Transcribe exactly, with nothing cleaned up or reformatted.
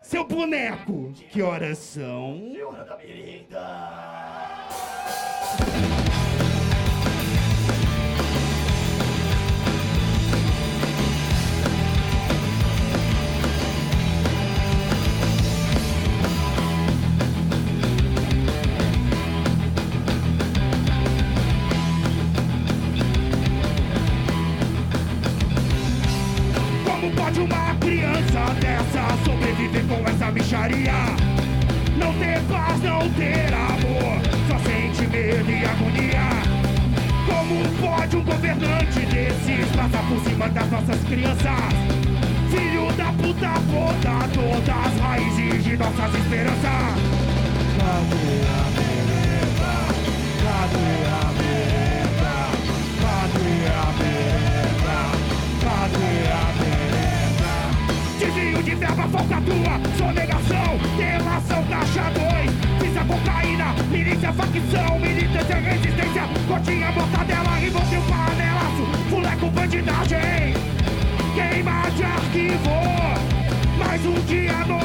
Seu boneco, que horas são? É hora da merenda. Como pode uma criança dessa sobreviver com essa bicharia? Não ter paz, não ter amor, só sente medo e agonia. Como pode um governante desses passar por cima das nossas crianças? Filho da puta, poda todas as raízes de nossas esperanças. Cadê a merenda? Cadê a merenda? Cadê a merenda? Cadê a merenda? Desvio de verba, falcatrua, sonegação, delação, caixa dois, visa cocaína, milícia, facção, militância, resistência, gotinha, mortadela, rivotril, panelaço, fuleco, bandidagem, queima de arquivo, mais um dia no